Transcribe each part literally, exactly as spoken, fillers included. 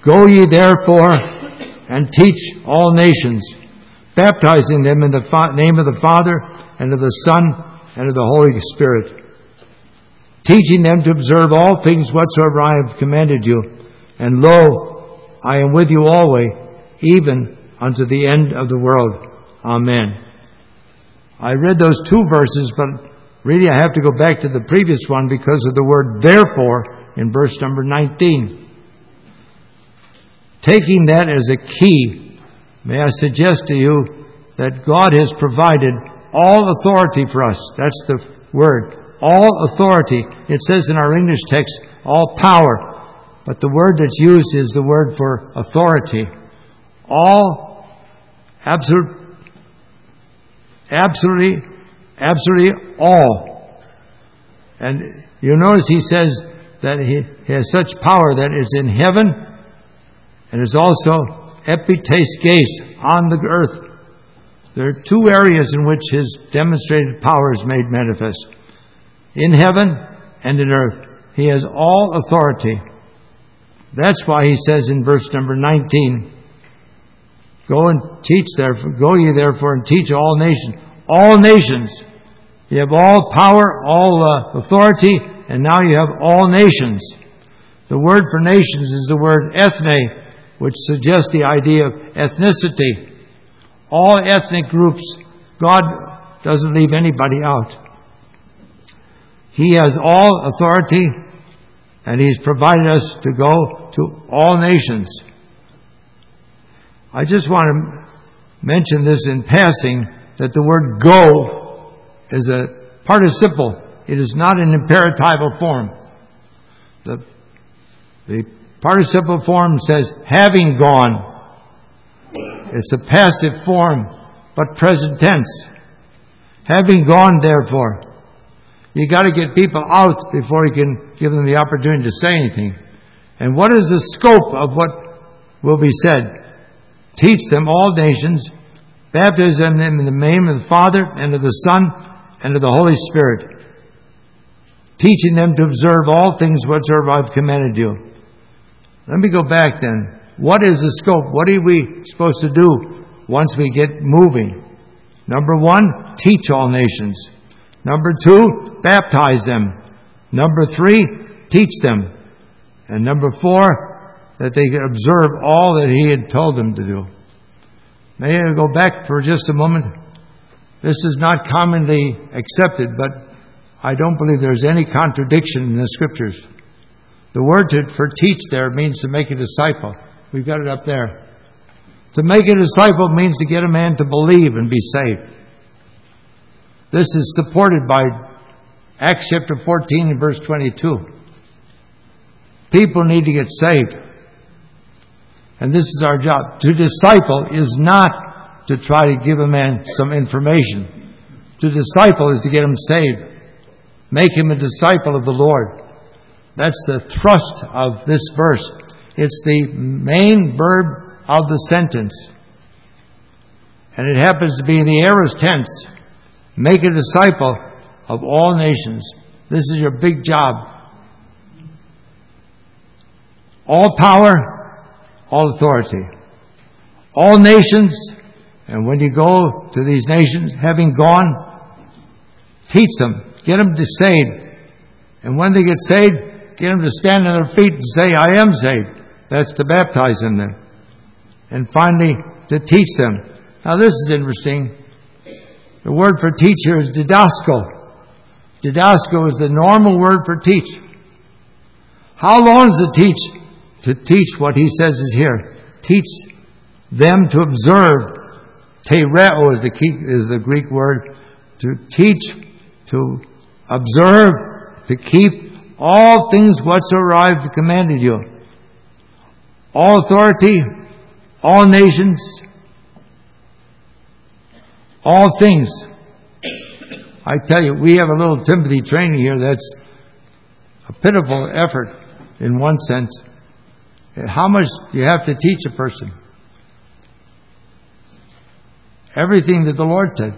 Go ye therefore and teach all nations, baptizing them in the fa- name of the Father and of the Son and of the Holy Spirit, teaching them to observe all things whatsoever I have commanded you. And lo, I am with you always, even unto the end of the world. Amen. I read those two verses, but really I have to go back to the previous one because of the word therefore in verse number nineteen. Taking that as a key, may I suggest to you that God has provided all authority for us. That's the word. All authority. It says in our English text, all power. But the word that's used is the word for authority. All, absolute, absolutely, absolutely all. And you notice he says that he has such power that is in heaven and is also epites on the earth. There are two areas in which his demonstrated power is made manifest. In heaven and in earth. He has all authority. That's why he says in verse number nineteen, Go and teach therefore, go ye therefore and teach all nations. All nations. You have all power, all uh, authority, and now you have all nations. The word for nations is the word ethne, which suggests the idea of ethnicity. All ethnic groups, God doesn't leave anybody out. He has all authority, and He's provided us to go to all nations. I just want to mention this in passing, that the word go is a participle. It is not an imperatival form. The, the participle form says, having gone. It's a passive form, but present tense. Having gone, therefore. You got to get people out before you can give them the opportunity to say anything. And what is the scope of what will be said? Teach them all nations, baptize them in the name of the Father and of the Son and of the Holy Spirit, teaching them to observe all things whatsoever I've commanded you. Let me go back then. What is the scope? What are we supposed to do once we get moving? Number one, teach all nations. Number two, baptize them. Number three, teach them. And number four, that they could observe all that He had told them to do. May I go back for just a moment? This is not commonly accepted, but I don't believe there's any contradiction in the Scriptures. The word to, for teach there means to make a disciple. We've got it up there. To make a disciple means to get a man to believe and be saved. This is supported by Acts chapter fourteen and verse twenty-two. People need to get saved. And this is our job. To disciple is not to try to give a man some information. To disciple is to get him saved. Make him a disciple of the Lord. That's the thrust of this verse. It's the main verb of the sentence. And it happens to be in the aorist tense. Make a disciple of all nations. This is your big job. All power, all authority. All nations, and when you go to these nations, having gone, teach them. Get them to saved. And when they get saved, get them to stand on their feet and say, I am saved. That's to baptize them then. And finally, to teach them. Now this is interesting. The word for teacher is didasko. Didasko is the normal word for teach. How long does it teach? To teach what he says is here. Teach them to observe. Tereo is the key, is the Greek word. To teach, to observe, to keep all things whatsoever I have commanded you. All authority, all nations, all things. I tell you, we have a little Timothy training here that's a pitiful effort in one sense. How much do you have to teach a person? Everything that the Lord said.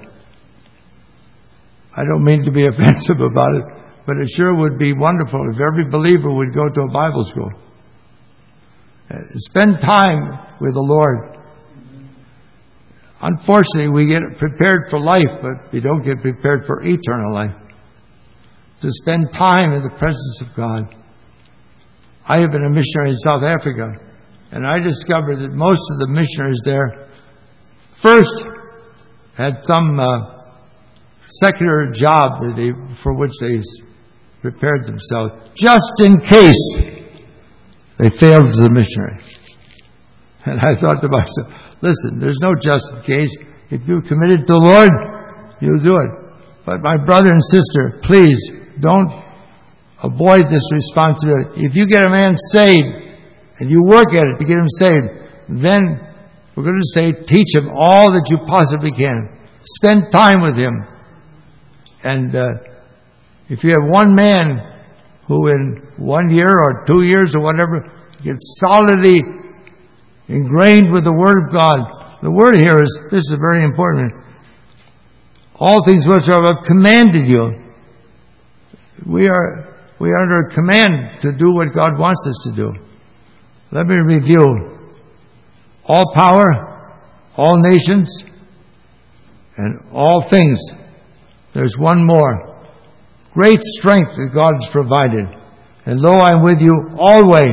I don't mean to be offensive about it, but it sure would be wonderful if every believer would go to a Bible school. Uh, spend time with the Lord. Unfortunately, we get prepared for life, but we don't get prepared for eternal life. To spend time in the presence of God. I have been a missionary in South Africa, and I discovered that most of the missionaries there first had some uh, secular job that they, for which they prepared themselves, just in case they failed as a missionary. And I thought to myself, listen, there's no just in case. If you're committed to the Lord, you'll do it. But my brother and sister, please don't avoid this responsibility. If you get a man saved and you work at it to get him saved, then we're going to say, teach him all that you possibly can. Spend time with him. And uh, if you have one man who in one year or two years or whatever gets solidly ingrained with the Word of God, the word here is, this is very important. All things whatsoever I've commanded you. We are, we are under command to do what God wants us to do. Let me review. All power, all nations, and all things. There's one more. Great strength that God has provided. And lo, I'm with you always.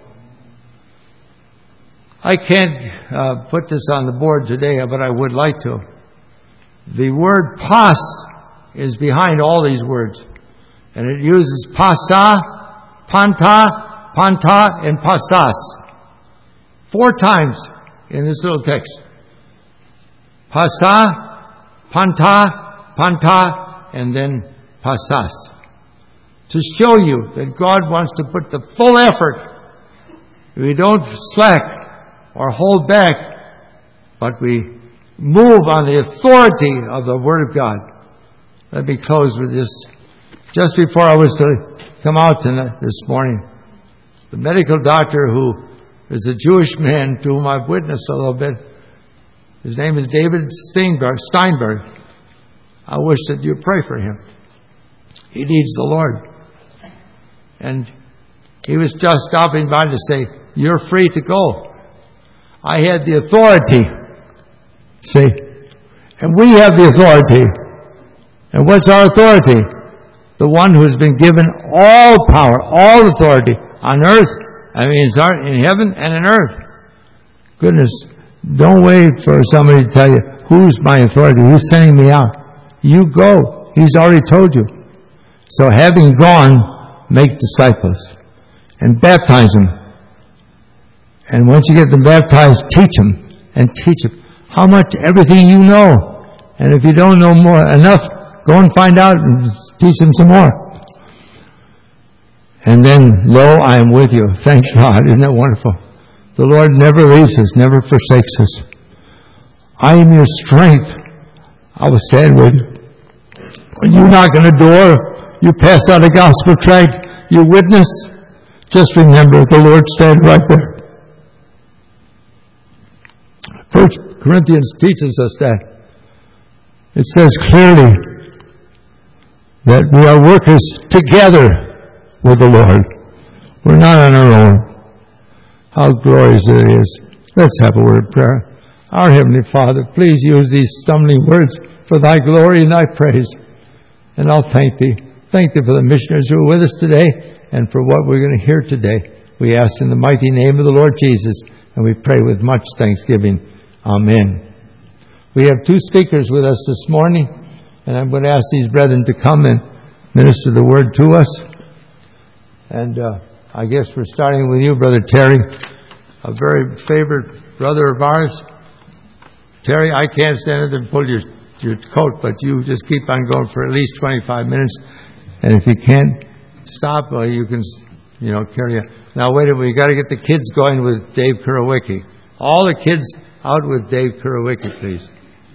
I can't uh, put this on the board today, but I would like to. The word pas is behind all these words. And it uses pasa, panta, panta, and pasas. Four times in this little text. Pasa, panta, panta, and then pasas. To show you that God wants to put the full effort. We don't slack or hold back, but we move on the authority of the Word of God. Let me close with this. Just before I was to come out tonight, this morning, the medical doctor who is a Jewish man to whom I've witnessed a little bit, his name is David Steinberg. Steinberg. I wish that you pray for him. He needs the Lord. And he was just stopping by to say, you're free to go. I had the authority. See? And we have the authority. And what's our authority? The one who has been given all power, all authority on earth, I mean in heaven and in earth. Goodness, don't wait for somebody to tell you, who's my authority, who's sending me out. You go. He's already told you. So having gone, make disciples and baptize them. And once you get them baptized, teach them and teach them how much everything you know. And if you don't know more enough, go and find out and teach them some more. And then, lo, I am with you. Thank God. Isn't that wonderful? The Lord never leaves us, never forsakes us. I am your strength. I will stand with you. When you knock on the door, you pass out a gospel tract, you witness, just remember the Lord stands right there. First Corinthians teaches us that. It says clearly that we are workers together with the Lord. We're not on our own. How glorious it is. Let's have a word of prayer. Our Heavenly Father, please use these stumbling words for Thy glory and Thy praise. And I'll thank Thee. Thank Thee for the missionaries who are with us today and for what we're going to hear today. We ask in the mighty name of the Lord Jesus, and we pray with much thanksgiving. Amen. We have two speakers with us this morning, and I'm going to ask these brethren to come and minister the word to us. And uh, I guess we're starting with you, Brother Terry, a very favorite brother of ours. Terry, I can't stand there and pull your, your coat, but you just keep on going for at least twenty-five minutes. And if you can't stop, well, you can, you know, carry on. Now, wait a minute. We've got to get the kids going with Dave Kurawicki. All the kids out with Dave Kurawicki, please.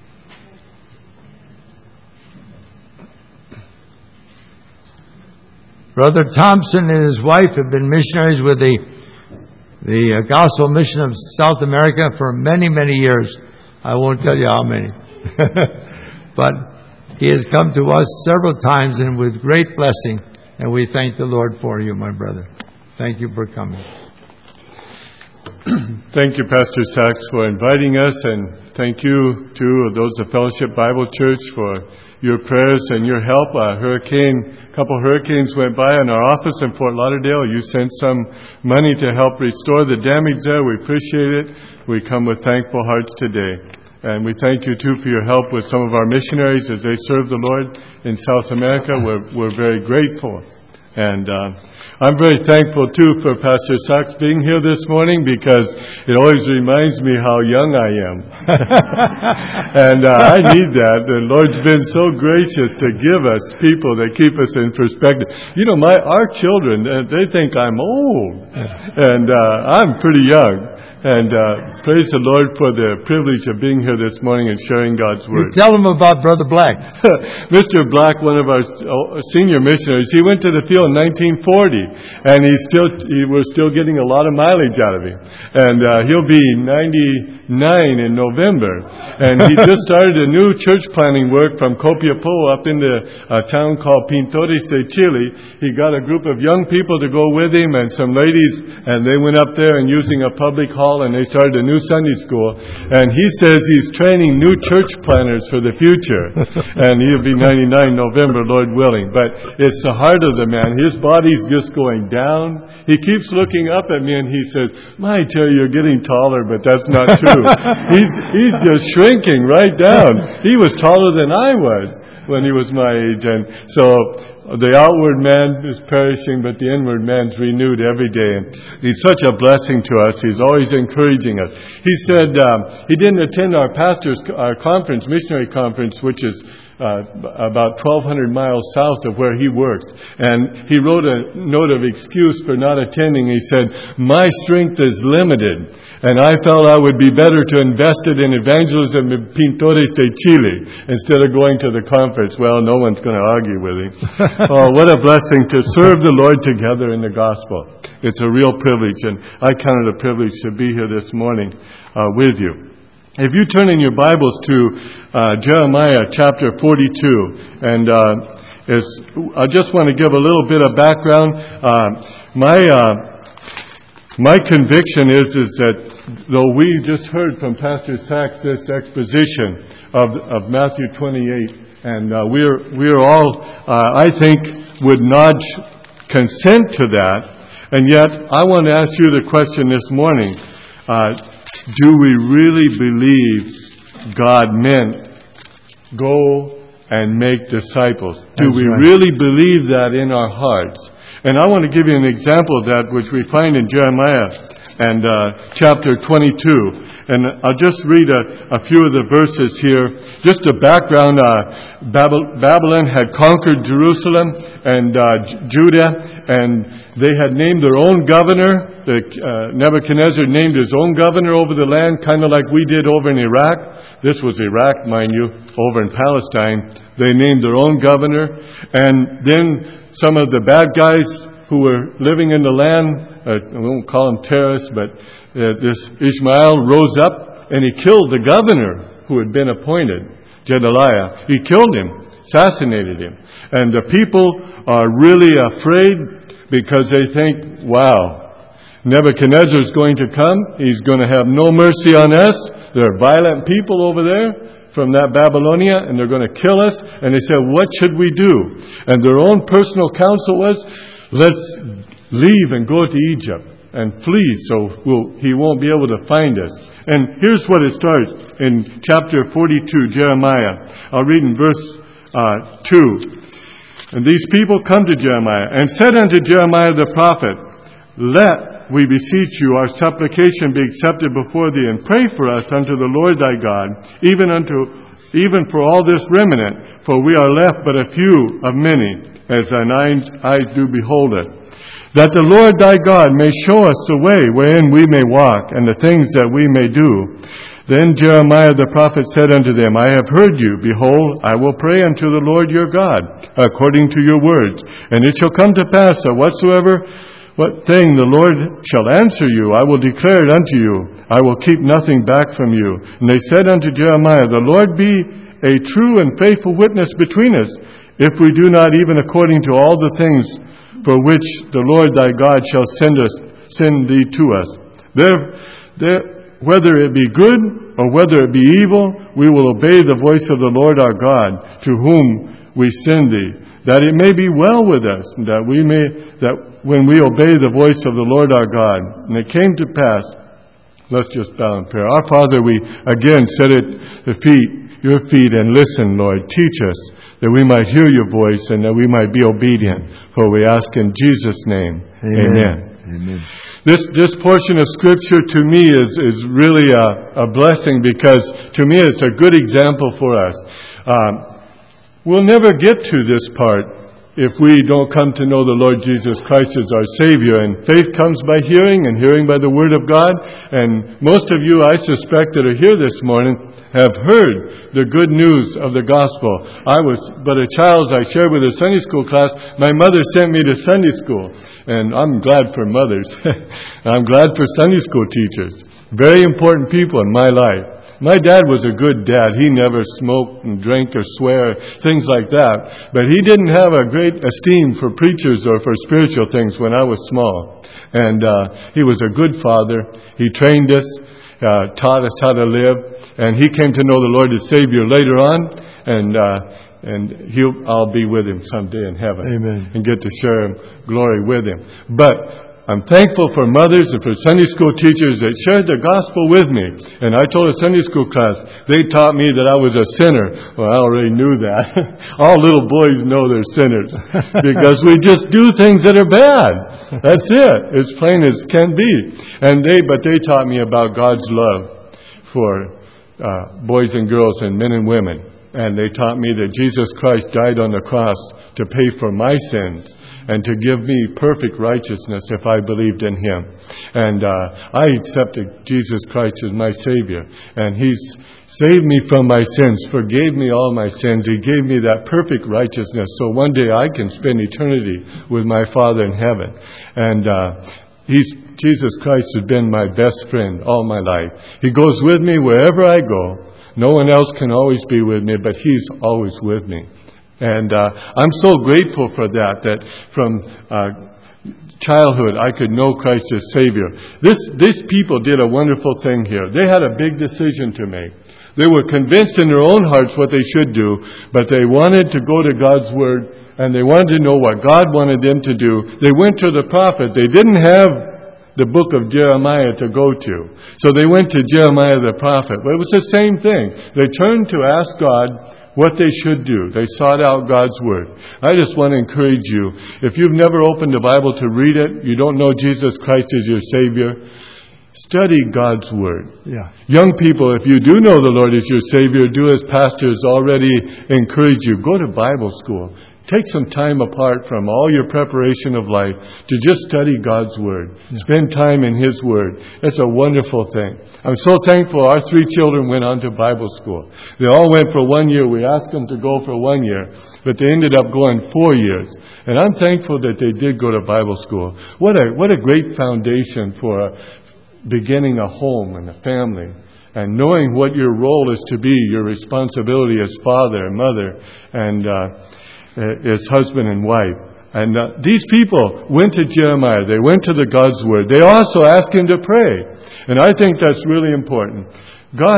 Brother Thompson and his wife have been missionaries with the the uh, Gospel Mission of South America for many, many years. I won't tell you how many. But he has come to us several times and with great blessing, and we thank the Lord for you, my brother. Thank you for coming. Thank you, Pastor Sachs, for inviting us, and thank you to those of Fellowship Bible Church for your prayers and your help. A hurricane, a couple hurricanes went by in our office in Fort Lauderdale. You sent some money to help restore the damage there. We appreciate it. We come with thankful hearts today. And we thank you, too, for your help with some of our missionaries as they serve the Lord in South America. We're, we're very grateful. And uh, I'm very thankful, too, for Pastor Sachs being here this morning, because it always reminds me how young I am. And uh, I need that. The Lord's been so gracious to give us people that keep us in perspective. You know, my our children, uh, they think I'm old. And uh, I'm pretty young. And uh, praise the Lord for the privilege of being here this morning and sharing God's Word. You tell them about Brother Black. Mister Black, one of our senior missionaries, he went to the field in nineteen forty, and he still he, we're still getting a lot of mileage out of him. And uh, he'll be ninety-nine in November. And he just started a new church planting work from Copiapó up in a town called Pintores de Chile. He got a group of young people to go with him and some ladies, and they went up there and using a public hall, and they started a new Sunday school. And he says he's training new church planners for the future. And he'll be ninety-nine in November, Lord willing. But it's the heart of the man. His body's just going down. He keeps looking up at me and he says, "My, Terry, you're getting taller," but that's not true. he's, he's just shrinking right down. He was taller than I was when he was my age. And so the outward man is perishing, but the inward man's renewed every day. And he's such a blessing to us. He's always encouraging us. He said um, he didn't attend our pastor's our conference, missionary conference, which is uh, about twelve hundred miles south of where he works. And he wrote a note of excuse for not attending. He said, "My strength is limited, and I felt I would be better to invest it in evangelism in Pintores de Chile instead of going to the conference." Well, no one's going to argue with him. Oh, what a blessing to serve the Lord together in the gospel. It's a real privilege, and I count it a privilege to be here this morning uh, with you. If you turn in your Bibles to uh, Jeremiah chapter forty-two, and uh, as, I just want to give a little bit of background. Uh, my uh, my conviction is is that though we just heard from Pastor Sachs this exposition of of Matthew twenty-eight, and uh, we're we're all uh, I think would nudge consent to that, and yet I want to ask you the question this morning. Uh, Do we really believe God meant go and make disciples? Do That's we right. really believe that in our hearts? And I want to give you an example of that, which we find in Jeremiah and uh, chapter twenty-two. And I'll just read a, a few of the verses here. Just a background, uh, Babylon had conquered Jerusalem and uh, Judah, and they had named their own governor. The, uh, Nebuchadnezzar named his own governor over the land, kind of like we did over in Iraq. This was Iraq, mind you, over in Palestine. They named their own governor. And then some of the bad guys who were living in the land, uh, I won't call them terrorists, but uh, this Ishmael rose up and he killed the governor who had been appointed, Gedaliah. He killed him, assassinated him. And the people are really afraid because they think, wow, Nebuchadnezzar is going to come. He's going to have no mercy on us. There are violent people over there from that Babylonia, and they're going to kill us. And they said, what should we do? And their own personal counsel was, let's leave and go to Egypt and flee so we'll, he won't be able to find us. And here's what it starts in chapter forty-two, Jeremiah. I'll read in verse uh, two. And these people come to Jeremiah and said unto Jeremiah the prophet, let, we beseech you, our supplication be accepted before thee, and pray for us unto the Lord thy God, even unto even for all this remnant, for we are left but a few of many, as thine eyes do behold it. That the Lord thy God may show us the way wherein we may walk, and the things that we may do. Then Jeremiah the prophet said unto them, I have heard you. Behold, I will pray unto the Lord your God, according to your words. And it shall come to pass that whatsoever what thing the Lord shall answer you, I will declare it unto you. I will keep nothing back from you. And they said unto Jeremiah, the Lord be a true and faithful witness between us, if we do not even according to all the things for which the Lord thy God shall send us, send thee to us. There, there, whether it be good or whether it be evil, we will obey the voice of the Lord our God, to whom we send thee, that it may be well with us, that we may, that when we obey the voice of the Lord our God. And it came to pass, let's just bow in prayer. Our Father, we again sit at the feet, your feet, and listen, Lord. Teach us that we might hear your voice and that we might be obedient. For we ask in Jesus' name. Amen. Amen. Amen. This this portion of Scripture to me is, is really a, a blessing, because to me it's a good example for us. Um, we'll never get to this part if we don't come to know the Lord Jesus Christ as our Savior. And faith comes by hearing, and hearing by the Word of God. And most of you, I suspect, that are here this morning have heard the good news of the gospel. I was but a child, as I shared with a Sunday school class. My mother sent me to Sunday school. And I'm glad for mothers. I'm glad for Sunday school teachers. Very important people in my life. My dad was a good dad. He never smoked and drank or swear, things like that. But he didn't have a great esteem for preachers or for spiritual things when I was small. And uh, he was a good father. He trained us, uh, taught us how to live. And he came to know the Lord as Savior later on. And uh, and he'll, I'll be with him someday in heaven. Amen. And get to share glory with him. But I'm thankful for mothers and for Sunday school teachers that shared the gospel with me. And I told a Sunday school class, they taught me that I was a sinner. Well, I already knew that. All little boys know they're sinners because we just do things that are bad. That's it. As plain as can be. And they, but they taught me about God's love for uh, boys and girls and men and women. And they taught me that Jesus Christ died on the cross to pay for my sins and to give me perfect righteousness if I believed in Him. And uh, I accepted Jesus Christ as my Savior. And He's saved me from my sins, forgave me all my sins. He gave me that perfect righteousness so one day I can spend eternity with my Father in heaven. And uh, He's Jesus Christ has been my best friend all my life. He goes with me wherever I go. No one else can always be with me, but He's always with me. And uh, I'm so grateful for that, that from uh, childhood I could know Christ as Savior. This, these people did a wonderful thing here. They had a big decision to make. They were convinced in their own hearts what they should do, but they wanted to go to God's Word, and they wanted to know what God wanted them to do. They went to the prophet. They didn't have the book of Jeremiah to go to. So they went to Jeremiah the prophet. But it was the same thing. They turned to ask God what they should do. They sought out God's Word. I just want to encourage you, if you've never opened the Bible to read it, you don't know Jesus Christ as your Savior, study God's Word. Yeah. Young people, if you do know the Lord as your Savior, do as pastors already encourage you. Go to Bible school. Take some time apart from all your preparation of life to just study God's Word. Yeah. Spend time in His Word. It's a wonderful thing. I'm so thankful our three children went on to Bible school. They all went for one year. We asked them to go for one year, but they ended up going four years. And I'm thankful that they did go to Bible school. What a, what a great foundation for a, beginning a home and a family. And knowing what your role is to be, your responsibility as father and mother and uh, as husband and wife. And uh, these people went to Jeremiah. They went to the God's Word. They also asked him to pray. And I think that's really important. God,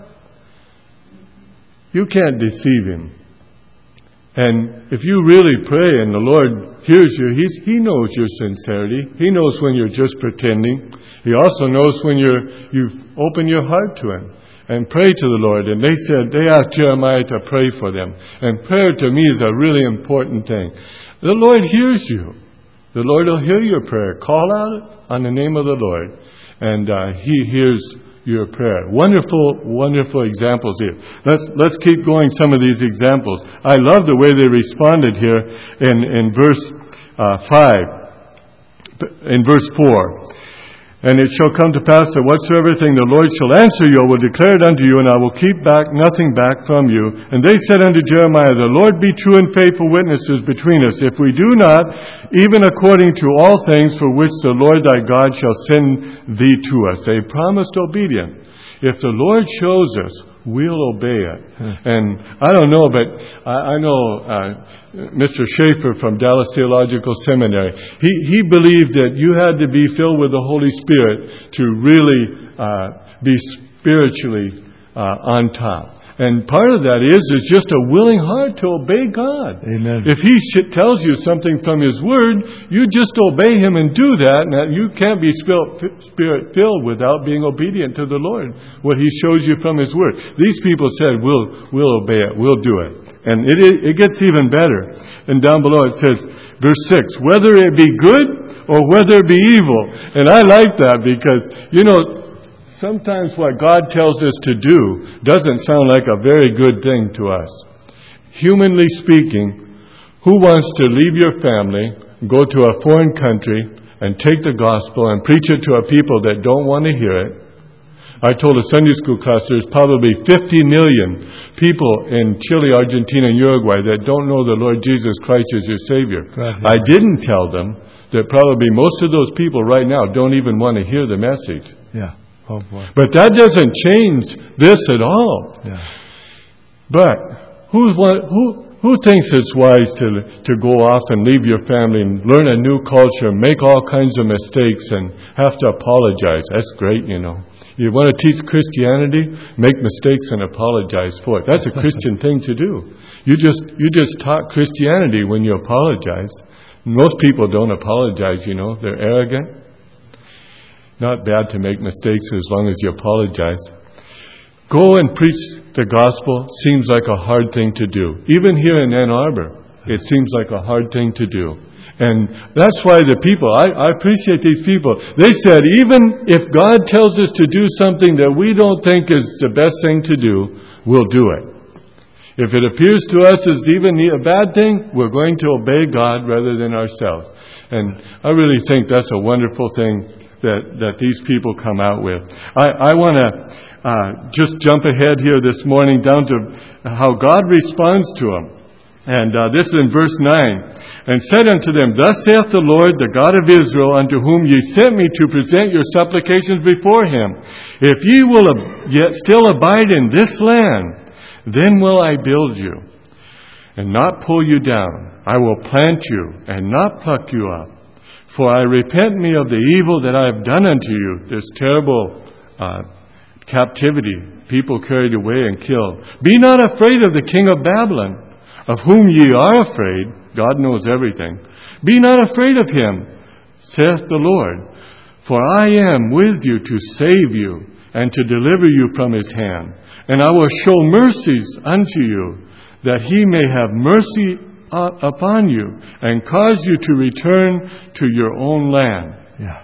you can't deceive Him. And if you really pray and the Lord hears you, he's, He knows your sincerity. He knows when you're just pretending. He also knows when you're, you've opened your heart to Him. And pray to the Lord. And they said, they asked Jeremiah to pray for them. And prayer to me is a really important thing. The Lord hears you. The Lord will hear your prayer. Call out on the name of the Lord. And uh, He hears your prayer. Wonderful, wonderful examples here. Let's let's keep going some of these examples. I love the way they responded here in, in verse uh, five. In verse four. And it shall come to pass that whatsoever thing the Lord shall answer you, I will declare it unto you, and I will keep back nothing back from you. And they said unto Jeremiah, the Lord be true and faithful witnesses between us, if we do not, even according to all things for which the Lord thy God shall send thee to us. They promised obedience. If the Lord shows us we'll obey it. And I don't know, but I, I know uh, Mister Schaefer from Dallas Theological Seminary, he, he believed that you had to be filled with the Holy Spirit to really uh, be spiritually uh, on top. And part of that is, is just a willing heart to obey God. Amen. If He sh- tells you something from His Word, you just obey Him and do that. And you can't be Spirit-filled without being obedient to the Lord, what He shows you from His Word. These people said, we'll, we'll obey it, we'll do it. And it, it gets even better. And down below it says, verse six, whether it be good or whether it be evil. And I like that because, you know, sometimes what God tells us to do doesn't sound like a very good thing to us. Humanly speaking, who wants to leave your family, go to a foreign country, and take the gospel and preach it to a people that don't want to hear it? I told a Sunday school class there's probably fifty million people in Chile, Argentina, and Uruguay that don't know the Lord Jesus Christ as your Savior. Right. I didn't tell them that probably most of those people right now don't even want to hear the message. Yeah. Oh boy. But that doesn't change this at all. Yeah. But who who who thinks it's wise to to go off and leave your family and learn a new culture, make all kinds of mistakes, and have to apologize? That's great, you know. You want to teach Christianity? Make mistakes and apologize for it. That's a Christian thing to do. You just you just taught Christianity when you apologize. Most people don't apologize, you know. They're arrogant. Not bad to make mistakes as long as you apologize. Go and preach the gospel seems like a hard thing to do. Even here in Ann Arbor, it seems like a hard thing to do. And that's why the people, I, I appreciate these people. They said, even if God tells us to do something that we don't think is the best thing to do, we'll do it. If it appears to us as even a bad thing, we're going to obey God rather than ourselves. And I really think that's a wonderful thing that, that these people come out with. I, I want to uh, just jump ahead here this morning down to how God responds to them. And uh, this is in verse nine. And said unto them, Thus saith the Lord, the God of Israel, unto whom ye sent me to present your supplications before Him. If ye will ab- yet still abide in this land, then will I build you, and not pull you down. I will plant you, and not pluck you up. For I repent me of the evil that I have done unto you, this terrible uh, captivity, people carried away and killed. Be not afraid of the king of Babylon, of whom ye are afraid. God knows everything. Be not afraid of him, saith the Lord. For I am with you to save you, and to deliver you from his hand. And I will show mercies unto you, that he may have mercy upon you, and cause you to return to your own land. Yeah.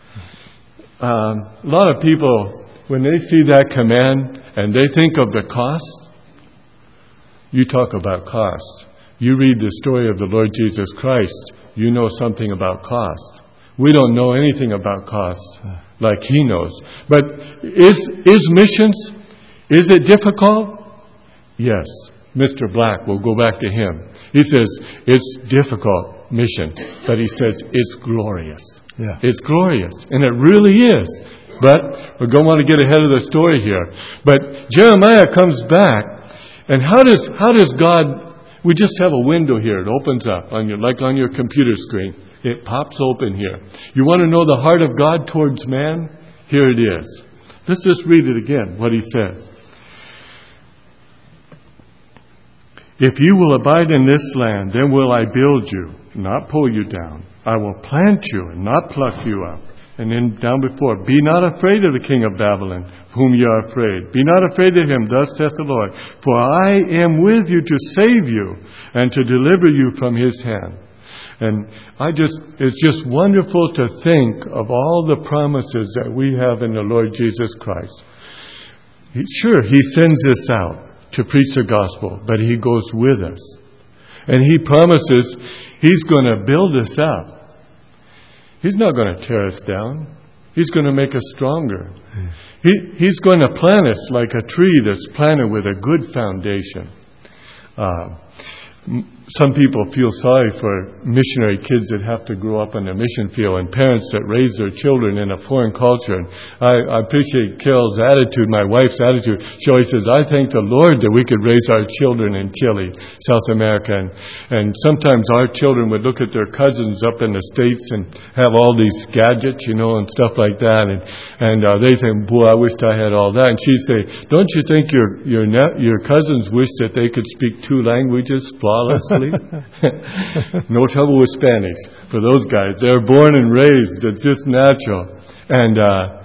Um, a lot of people, when they see that command and they think of the cost, you talk about cost. You read the story of the Lord Jesus Christ, you know something about cost. We don't know anything about cost like He knows. But is is missions, is it difficult? Yes. Mister Black, we'll go back to him. He says, it's difficult mission, but he says, it's glorious. Yeah. It's glorious, and it really is. But we're going to want to get ahead of the story here. But Jeremiah comes back, and how does how does God, we just have a window here. It opens up, on your like on your computer screen. It pops open here. You want to know the heart of God towards man? Here it is. Let's just read it again, what he says. If you will abide in this land, then will I build you, not pull you down. I will plant you and not pluck you up. And then down before, be not afraid of the king of Babylon, of whom you are afraid. Be not afraid of him, thus saith the Lord. For I am with you to save you and to deliver you from his hand. And I just, it's just wonderful to think of all the promises that we have in the Lord Jesus Christ. He, sure, he sends us out to preach the gospel, but he goes with us. And he promises he's going to build us up. He's not going to tear us down. He's going to make us stronger. He, he's going to plant us like a tree that's planted with a good foundation. Uh, some people feel sorry for missionary kids that have to grow up in a mission field and parents that raise their children in a foreign culture. And I, I appreciate Carol's attitude, my wife's attitude. She always says, I thank the Lord that we could raise our children in Chile, South America. And, and sometimes our children would look at their cousins up in the States and have all these gadgets, you know, and stuff like that. And, and uh, they think, boy, I wished I had all that. And she'd say, don't you think your, your, ne- your cousins wish that they could speak two languages flawlessly? No trouble with Spanish for those guys. They're born and raised. It's just natural. And uh,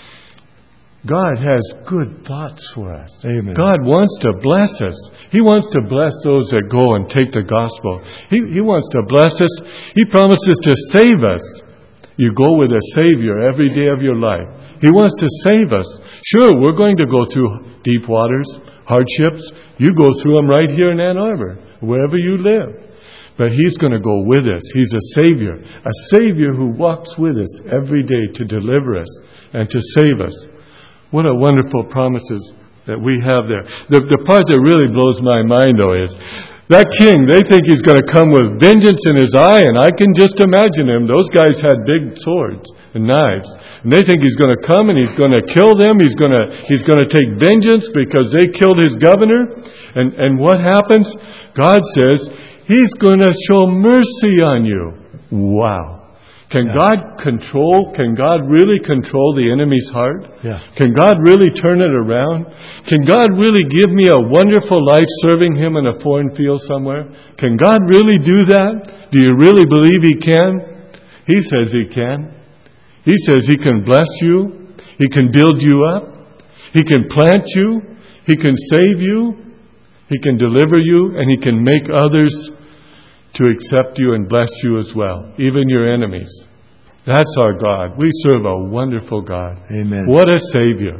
God has good thoughts for us. Amen. God wants to bless us. He wants to bless those that go and take the gospel. He, he wants to bless us. He promises to save us. You go with a Savior every day of your life. He wants to save us. Sure, we're going to go through deep waters, hardships. You go through them right here in Ann Arbor, wherever you live. But He's going to go with us. He's a Savior. A Savior who walks with us every day to deliver us and to save us. What a wonderful promises that we have there. The, the part that really blows my mind, though, is that king, they think he's going to come with vengeance in his eye, and I can just imagine him. Those guys had big swords and knives. And they think he's going to come and he's going to kill them. He's going to he's going to take vengeance because they killed his governor. And and what happens? God says He's going to show mercy on you. Wow. Can yeah. God control? Can God really control the enemy's heart? Yeah. Can God really turn it around? Can God really give me a wonderful life serving Him in a foreign field somewhere? Can God really do that? Do you really believe He can? He says He can. He says He can bless you. He can build you up. He can plant you. He can save you. He can deliver you. And He can make others to accept you and bless you as well, even your enemies. That's our God. We serve a wonderful God. Amen. What a Savior.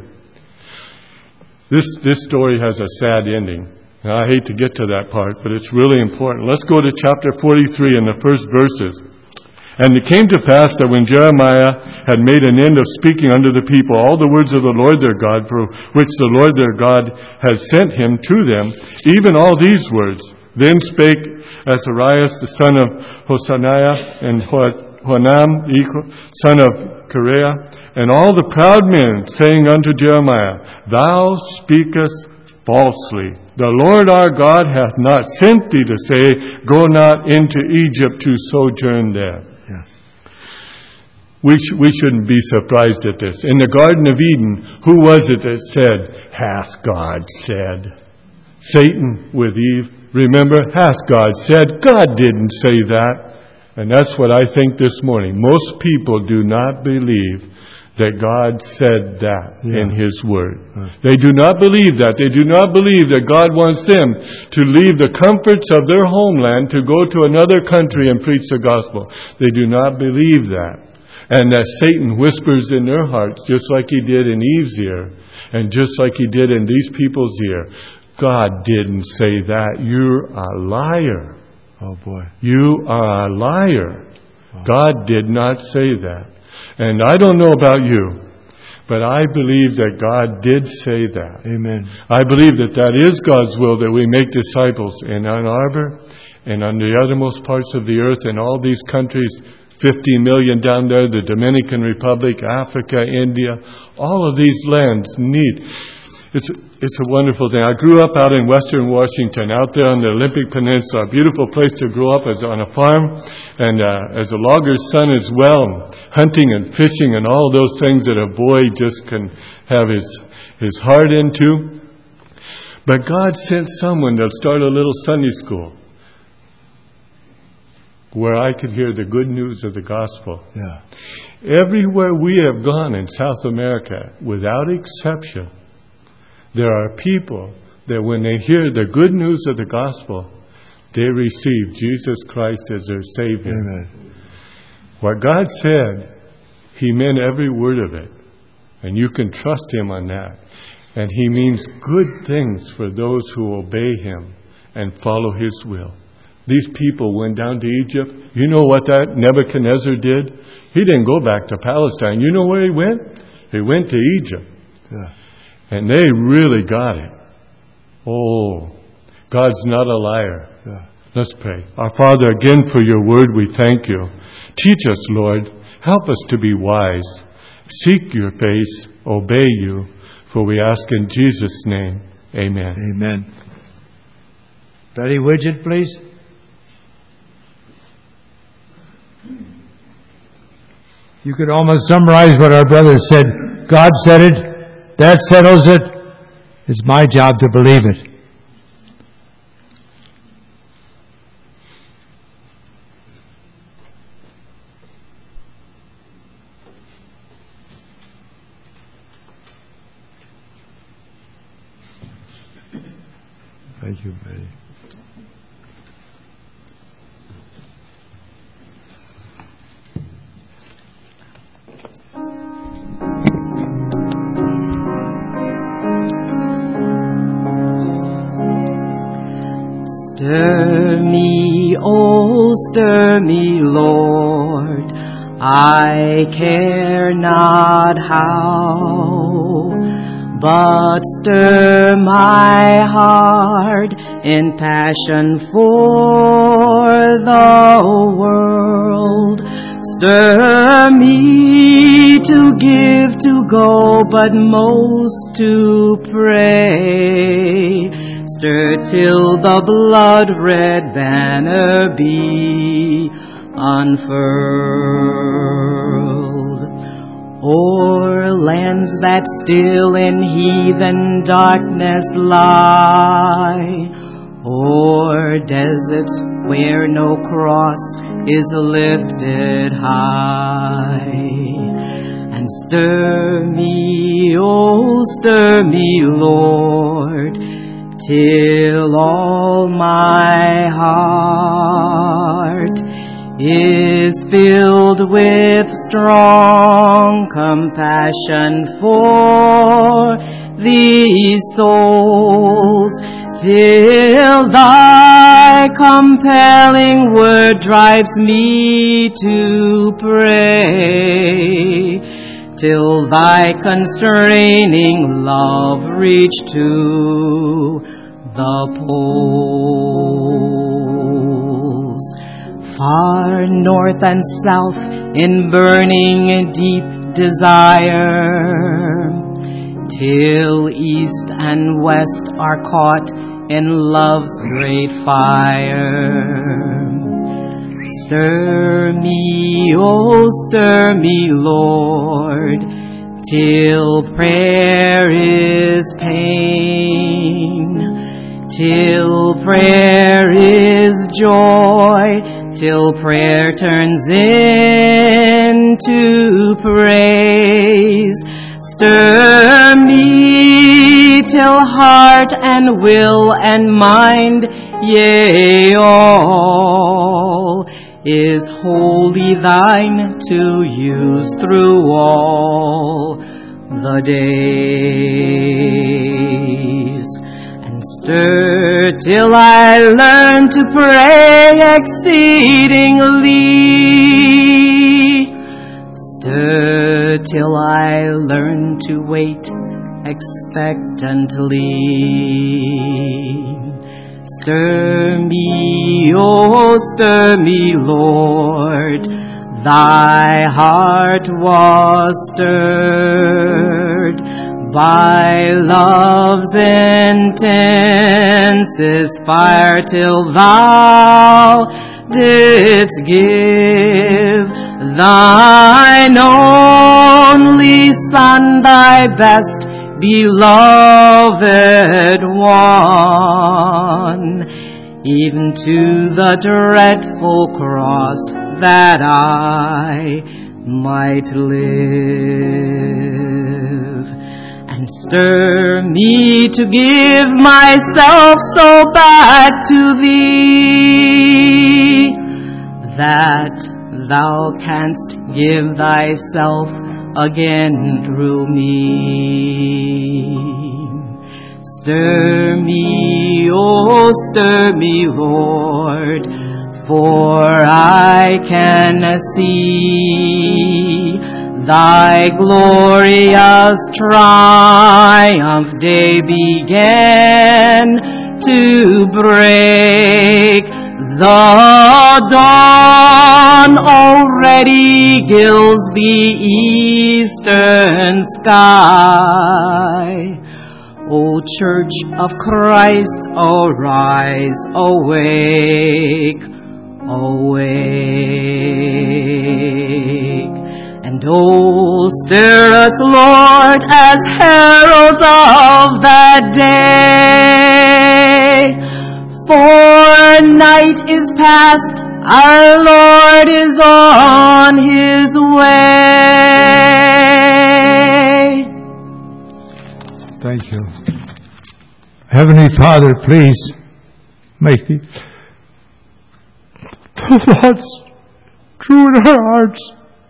This this story has a sad ending. Now, I hate to get to that part, but it's really important. Let's go to chapter forty-three in the first verses. And it came to pass that when Jeremiah had made an end of speaking unto the people all the words of the Lord their God, for which the Lord their God had sent him to them, even all these words, then spake Azarias the son of Hosaniah and Honam, son of Kareah, and all the proud men, saying unto Jeremiah, Thou speakest falsely. The Lord our God hath not sent thee to say, Go not into Egypt to sojourn there. Yeah. We, sh- we shouldn't be surprised at this. In the Garden of Eden, who was it that said, Hath God said? Satan with Eve. Remember, hath God said? God didn't say that. And that's what I think this morning. Most people do not believe that God said that yeah. in His Word. Huh. They do not believe that. They do not believe that God wants them to leave the comforts of their homeland to go to another country and preach the gospel. They do not believe that. And that Satan whispers in their hearts, just like he did in Eve's ear, and just like he did in these people's ear. God didn't say that. You're a liar. Oh boy. You are a liar. Wow. God did not say that. And I don't know about you, but I believe that God did say that. Amen. I believe that that is God's will, that we make disciples in Ann Arbor and on the othermost parts of the earth in all these countries, fifty million down there, the Dominican Republic, Africa, India, all of these lands need. It's it's a wonderful thing. I grew up out in western Washington, out there on the Olympic Peninsula. A beautiful place to grow up as on a farm and uh, as a logger's son as well. Hunting and fishing and all those things that a boy just can have his, his heart into. But God sent someone to start a little Sunday school where I could hear the good news of the gospel. Yeah. Everywhere we have gone in South America, without exception, there are people that when they hear the good news of the gospel, they receive Jesus Christ as their Savior. Amen. What God said, He meant every word of it. And you can trust Him on that. And He means good things for those who obey Him and follow His will. These people went down to Egypt. You know what that Nebuchadnezzar did? He didn't go back to Palestine. You know where he went? He went to Egypt. Yeah. And they really got it. Oh, God's not a liar. Yeah. Let's pray. Our Father, again for your word we thank you. Teach us, Lord. Help us to be wise. Seek your face, obey you, for we ask in Jesus' name. Amen. Amen. Betty Widget, please. You could almost summarize what our brother said. God said it. That settles it. It's my job to believe it. Thank you, Betty. Stir me, oh, stir me, Lord, I care not how, but stir my heart in passion for the world. Stir me to give, to go, but most to pray. Stir till the blood-red banner be unfurled. O'er lands that still in heathen darkness lie, o'er deserts where no cross is lifted high. And stir me, oh, stir me, Lord, till all my heart is filled with strong compassion for these souls, till thy compelling word drives me to pray, till thy constraining love reach to the poles. Far north and south in burning deep desire, till east and west are caught in love's great fire. Stir me, oh, stir me, Lord, till prayer is pain, till prayer is joy, till prayer turns into praise. Stir me till heart and will and mind, yea, all, is wholly thine to use through all the days. And stir till I learn to pray exceedingly. Stir till I learn to wait expectantly. Stir me, oh, stir me, Lord, thy heart was stirred by love's intensest fire till thou didst give thine only Son, thy best beloved one, even to the dreadful cross that I might live. And stir me to give myself so back to thee, that thou canst give thyself again through me. Stir me, oh, stir me, Lord, for I can see thy glorious triumph day began to break. The dawn already gilds the eastern sky. O Church of Christ, arise, awake, awake. And oh, stir us, Lord, as heralds of that day. For night is past, our Lord is on His way. Thank you. Heavenly Father, please make the thoughts true in our hearts.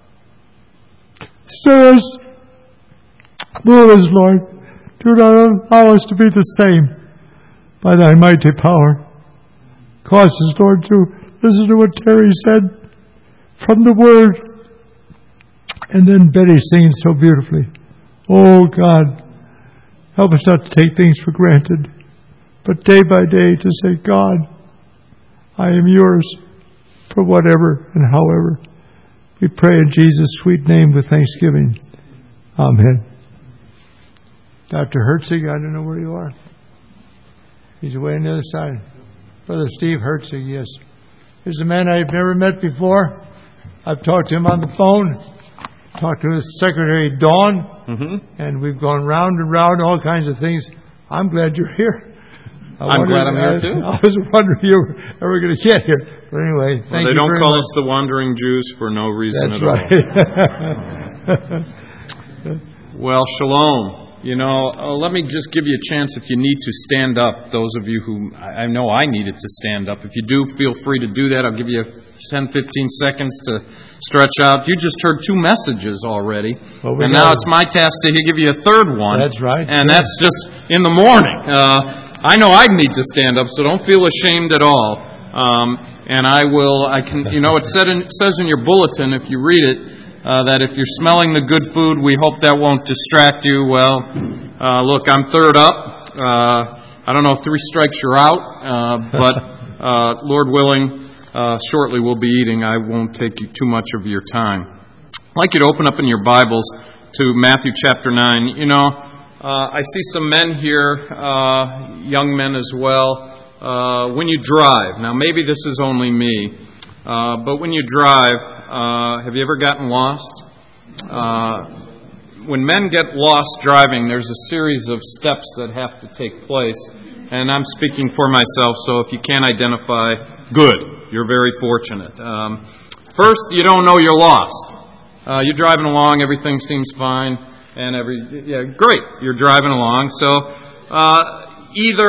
Stir us, move us, Lord. Do not allow us to be the same by thy mighty power. Cause us, Lord, to listen to what Terry said from the Word. And then Betty singing so beautifully. Oh, God, help us not to take things for granted, but day by day to say, God, I am yours for whatever and however. We pray in Jesus' sweet name with thanksgiving. Amen. Doctor Herzig, I don't know where you are. He's away on the other side. Brother Steve Herzig, yes. Here's a man I've never met before. I've talked to him on the phone, talked to his secretary, Dawn, mm-hmm. and we've gone round and round, all kinds of things. I'm glad you're here. I I'm glad I'm I, here too. I was wondering if you were ever going to get here. But anyway, thank well, you they don't very call much. us the Wandering Jews for no reason That's at right. all. Well, shalom. You know, uh, let me just give you a chance if you need to stand up, those of you who, I know I needed to stand up. If you do, feel free to do that. I'll give you ten, fifteen seconds to stretch out. You just heard two messages already, well, we and now it's my task to give you a third one. That's right. And yeah. that's just in the morning. Uh, I know I need to stand up, so don't feel ashamed at all. Um, and I will, I can, you know, it said in, it says in your bulletin, if you read it, Uh, that if you're smelling the good food, we hope that won't distract you. Well, uh, look, I'm third up. Uh, I don't know if three strikes you're out, uh, but uh, Lord willing, uh, shortly we'll be eating. I won't take you too much of your time. I'd like you to open up in your Bibles to Matthew chapter nine. You know, uh, I see some men here, uh, young men as well. Uh, when you drive, now maybe this is only me, uh, but when you drive, Uh, have you ever gotten lost? Uh, when men get lost driving, there's a series of steps that have to take place. And I'm speaking for myself, so if you can't identify, good. You're very fortunate. Um, first, you don't know you're lost. Uh, you're driving along, everything seems fine, and every yeah, great. You're driving along. So uh, either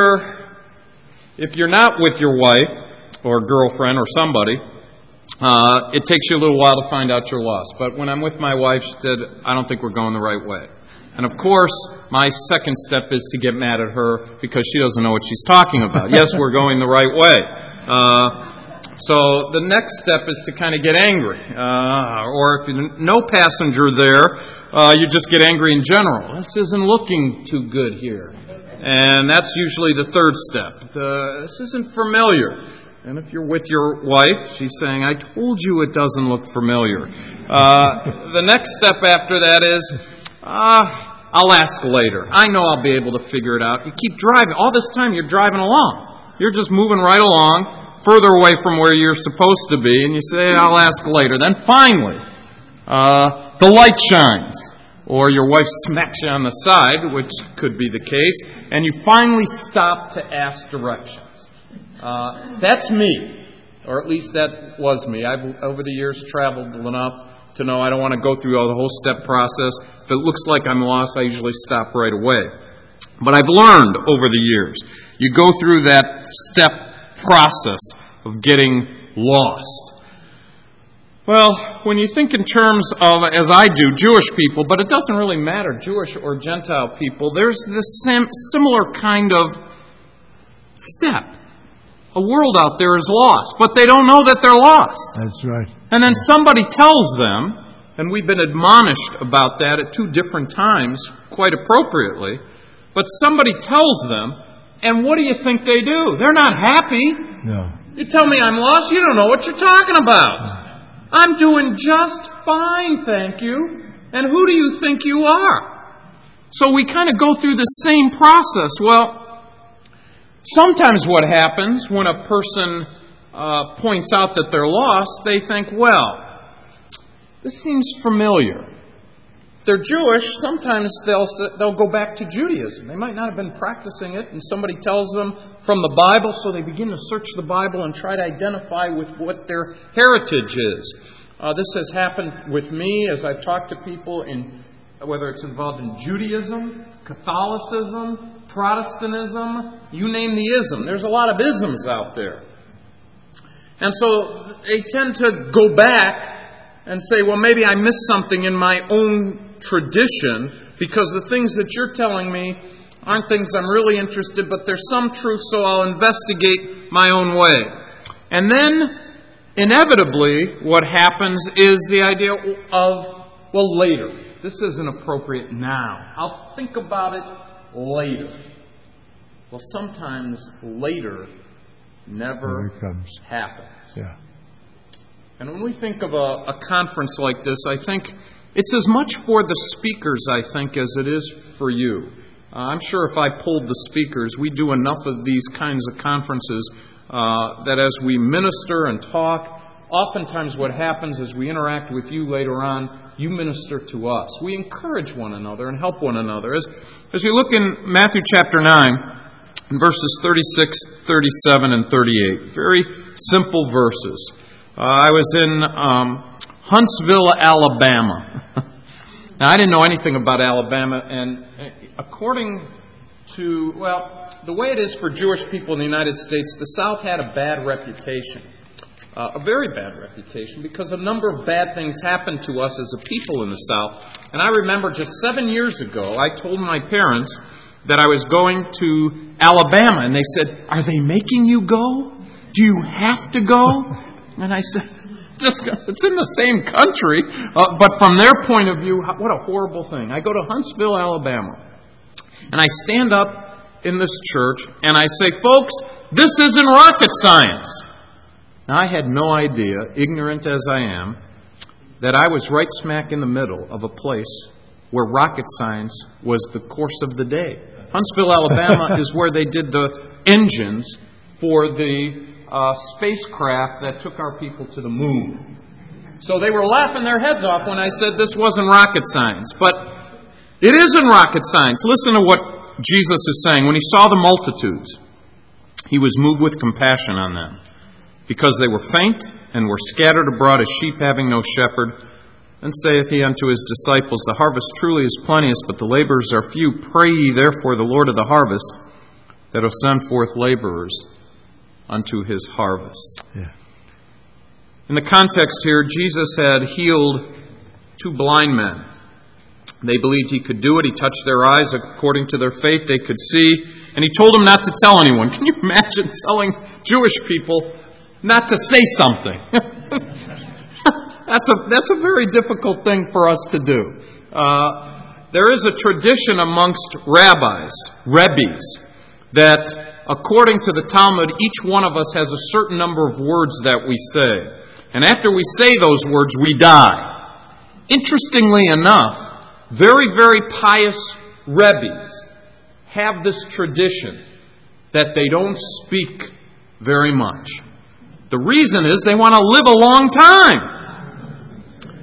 if you're not with your wife or girlfriend or somebody, Uh, it takes you a little while to find out you're lost. But when I'm with my wife, she said, I don't think we're going the right way. And of course, my second step is to get mad at her because she doesn't know what she's talking about. Yes, we're going the right way. Uh, so the next step is to kind of get angry. Uh, or if you're no passenger there, uh, you just get angry in general. This isn't looking too good here. And that's usually the third step. The, this isn't familiar. And if you're with your wife, she's saying, I told you it doesn't look familiar. Uh, the next step after that is, uh, I'll ask later. I know I'll be able to figure it out. You keep driving. All this time you're driving along. You're just moving right along, further away from where you're supposed to be, and you say, I'll ask later. Then finally, uh, the light shines. Or your wife smacks you on the side, which could be the case, and you finally stop to ask directions. Uh, that's me, or at least that was me. I've, over the years, traveled enough to know I don't want to go through all the whole step process. If it looks like I'm lost, I usually stop right away. But I've learned over the years, you go through that step process of getting lost. Well, when you think in terms of, as I do, Jewish people, but it doesn't really matter, Jewish or Gentile people, there's this sim- similar kind of step. A world out there is lost, but they don't know that they're lost. That's right. And then somebody tells them, and we've been admonished about that at two different times, quite appropriately, but somebody tells them, and what do you think they do? They're not happy. No. You tell me I'm lost, you don't know what you're talking about. I'm doing just fine, thank you. And who do you think you are? So we kind of go through the same process. Well, sometimes what happens when a person uh, points out that they're lost, they think, well, this seems familiar. If they're Jewish, sometimes they'll they'll go back to Judaism. They might not have been practicing it, and somebody tells them from the Bible, so they begin to search the Bible and try to identify with what their heritage is. Uh, this has happened with me as I've talked to people in whether it's involved in Judaism, Catholicism, Protestantism, you name the ism. There's a lot of isms out there. And so they tend to go back and say, well, maybe I missed something in my own tradition because the things that you're telling me aren't things I'm really interested, but there's some truth, so I'll investigate my own way. And then, inevitably, what happens is the idea of, well, later. This isn't appropriate now. I'll think about it later. Well, sometimes later never comes. happens. Yeah. And when we think of a, a conference like this, I think it's as much for the speakers, I think, as it is for you. Uh, I'm sure if I polled the speakers, we do enough of these kinds of conferences uh, that as we minister and talk, oftentimes what happens is we interact with you later on, you minister to us. We encourage one another and help one another. As, as you look in Matthew chapter nine, in verses thirty-six, thirty-seven, and thirty-eight, very simple verses. Uh, I was in um, Huntsville, Alabama. Now, I didn't know anything about Alabama, and according to, well, the way it is for Jewish people in the United States, the South had a bad reputation. Uh, a very bad reputation because a number of bad things happened to us as a people in the South. And I remember just seven years ago, I told my parents that I was going to Alabama. And they said, are they making you go? Do you have to go? And I said, just it's in the same country. Uh, but from their point of view, what a horrible thing. I go to Huntsville, Alabama. And I stand up in this church and I say, folks, this isn't rocket science. Now, I had no idea, ignorant as I am, that I was right smack in the middle of a place where rocket science was the course of the day. Huntsville, Alabama is where they did the engines for the uh, spacecraft that took our people to the moon. So they were laughing their heads off when I said this wasn't rocket science. But it isn't rocket science. Listen to what Jesus is saying. When he saw the multitudes, he was moved with compassion on them, because they were faint and were scattered abroad as sheep having no shepherd. And saith he unto his disciples, the harvest truly is plenteous, but the laborers are few. Pray ye therefore the Lord of the harvest, that will send forth laborers unto his harvest. Yeah. In the context here, Jesus had healed two blind men. They believed he could do it. He touched their eyes. According to their faith, they could see. And he told them not to tell anyone. Can you imagine telling Jewish people not to say something? that's a that's a very difficult thing for us to do. Uh, there is a tradition amongst rabbis, rebbes, that according to the Talmud, each one of us has a certain number of words that we say. And after we say those words, we die. Interestingly enough, very, very pious rebbes have this tradition that they don't speak very much. The reason is they want to live a long time.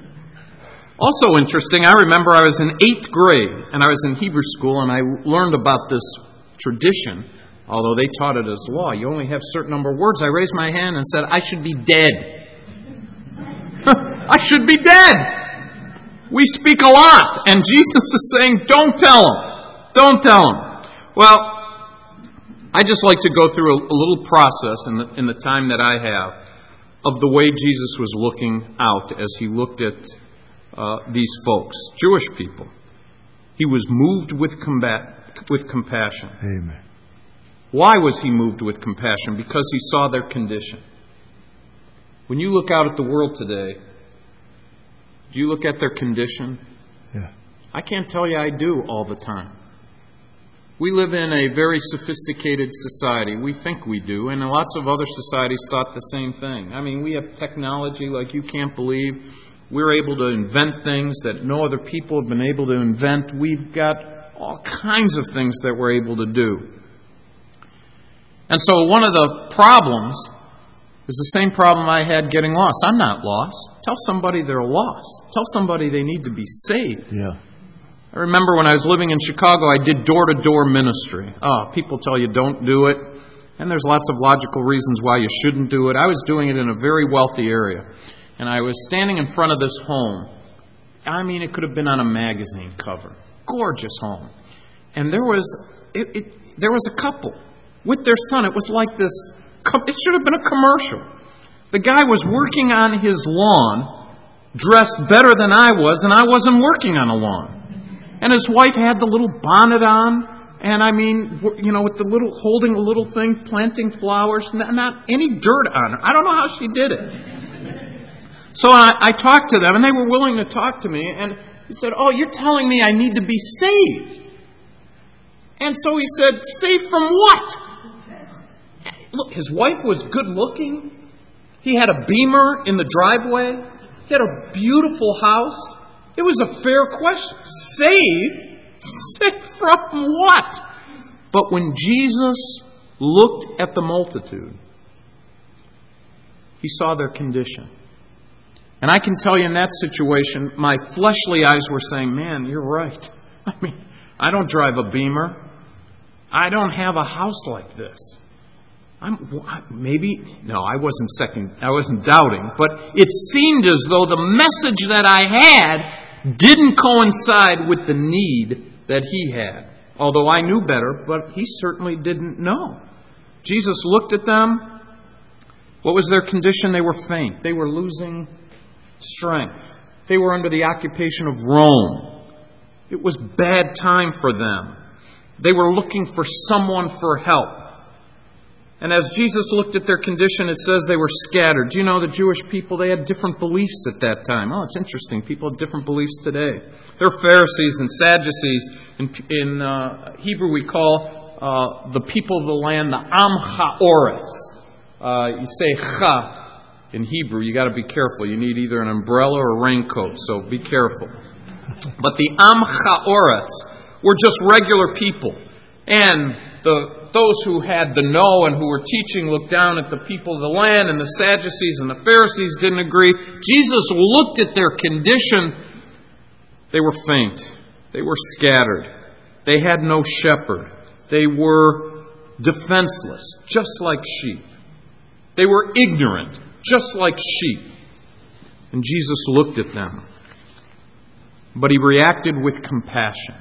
Also interesting, I remember I was in eighth grade, and I was in Hebrew school, and I learned about this tradition, although they taught it as law. You only have a certain number of words. I raised my hand and said, I should be dead. I should be dead. We speak a lot, and Jesus is saying, don't tell them. Don't tell them. Well, I just like to go through a, a little process in the, in the time that I have of the way Jesus was looking out as he looked at uh, these folks, Jewish people. He was moved with, combat, with compassion. Amen. Why was he moved with compassion? Because he saw their condition. When you look out at the world today, do you look at their condition? Yeah. I can't tell you I do all the time. We live in a very sophisticated society. We think we do, and lots of other societies thought the same thing. I mean, we have technology like you can't believe. We're able to invent things that no other people have been able to invent. We've got all kinds of things that we're able to do. And so one of the problems is the same problem I had getting lost. I'm not lost. Tell somebody they're lost. Tell somebody they need to be saved. Yeah. I remember when I was living in Chicago, I did door-to-door ministry. Oh, people tell you don't do it, and there's lots of logical reasons why you shouldn't do it. I was doing it in a very wealthy area, and I was standing in front of this home. I mean, it could have been on a magazine cover. Gorgeous home. And there was it, it, there was a couple with their son. It was like this, it should have been a commercial. The guy was working on his lawn, dressed better than I was, and I wasn't working on a lawn. And his wife had the little bonnet on, and I mean, you know, with the little, holding a little thing, planting flowers, not, not any dirt on her. I don't know how she did it. So I, I talked to them, and they were willing to talk to me, and he said, oh, you're telling me I need to be saved. And so he said, saved from what? Look, his wife was good looking. He had a Beamer in the driveway. He had a beautiful house. It was a fair question. Saved? Saved from what? But when Jesus looked at the multitude, he saw their condition. And I can tell you in that situation, my fleshly eyes were saying, man, you're right. I mean, I don't drive a Beamer. I don't have a house like this. I'm, maybe, no, I wasn't second, I wasn't doubting, but it seemed as though the message that I had didn't coincide with the need that he had. Although I knew better, but he certainly didn't know. Jesus looked at them. What was their condition? They were faint. They were losing strength. They were under the occupation of Rome. It was bad time for them. They were looking for someone for help. And as Jesus looked at their condition, it says they were scattered. Do you know the Jewish people, they had different beliefs at that time? Oh, it's interesting. People have different beliefs today. There are Pharisees and Sadducees. In, in uh, Hebrew, we call uh, the people of the land the Am Ha'oretz. Uh, you say Cha in Hebrew. You got to be careful. You need either an umbrella or a raincoat, so be careful. But the Am Ha'oretz were just regular people. And the those who had the know and who were teaching looked down at the people of the land, and the Sadducees and the Pharisees didn't agree. Jesus looked at their condition. They were faint. They were scattered. They had no shepherd. They were defenseless, just like sheep. They were ignorant, just like sheep. And Jesus looked at them. But he reacted with compassion.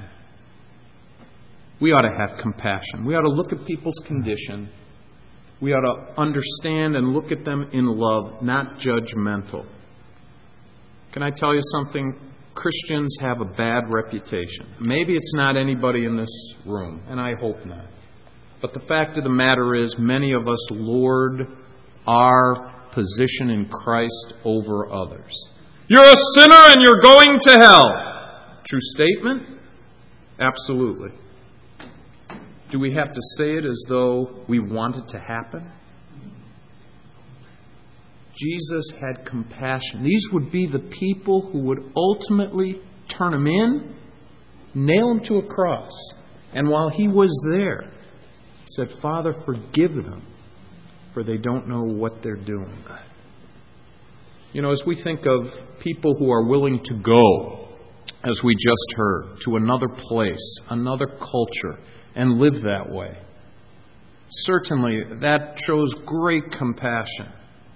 We ought to have compassion. We ought to look at people's condition. We ought to understand and look at them in love, not judgmental. Can I tell you something? Christians have a bad reputation. Maybe it's not anybody in this room, and I hope not. But the fact of the matter is, many of us lord our position in Christ over others. You're a sinner and you're going to hell. True statement? Absolutely. Do we have to say it as though we want it to happen? Jesus had compassion. These would be the people who would ultimately turn him in, nail him to a cross. And while he was there, he said, Father, forgive them, for they don't know what they're doing. You know, as we think of people who are willing to go, as we just heard, to another place, another culture, and live that way, certainly that shows great compassion.